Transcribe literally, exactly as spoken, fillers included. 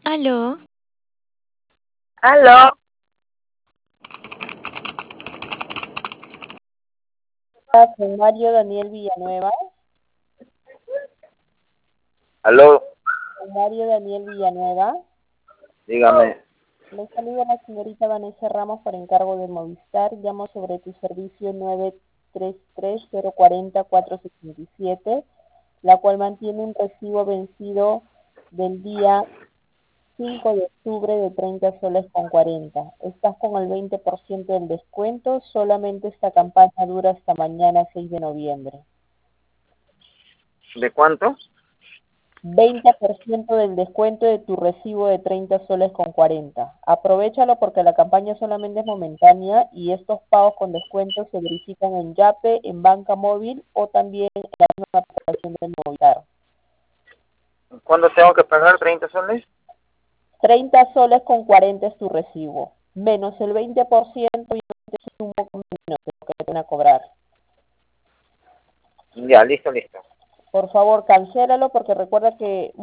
Aló, Aló, Con Mario Daniel Villanueva. aló, Con Mario Daniel Villanueva. dígame. Le saluda la señorita Vanessa Ramos por encargo de Movistar. Llamo sobre tu servicio nueve tres tres cero cuatro cero cuatro siete siete, la cual mantiene un recibo vencido del día cinco de octubre de treinta soles con cuarenta. Estás con el veinte por ciento del descuento. Solamente esta campaña dura hasta mañana seis de noviembre. ¿De cuánto? veinte por ciento del descuento de tu recibo de treinta soles con cuarenta. Aprovéchalo porque la campaña solamente es momentánea y estos pagos con descuento se verifican en Yape, en Banca Móvil o también en la misma aplicación del Movistar. ¿Cuándo tengo que pagar treinta soles? treinta soles con cuarenta es tu recibo, menos el veinte por ciento obviamente es un poco menos de lo que te van a cobrar. Ya, listo, listo. Por favor, cancélalo porque recuerda que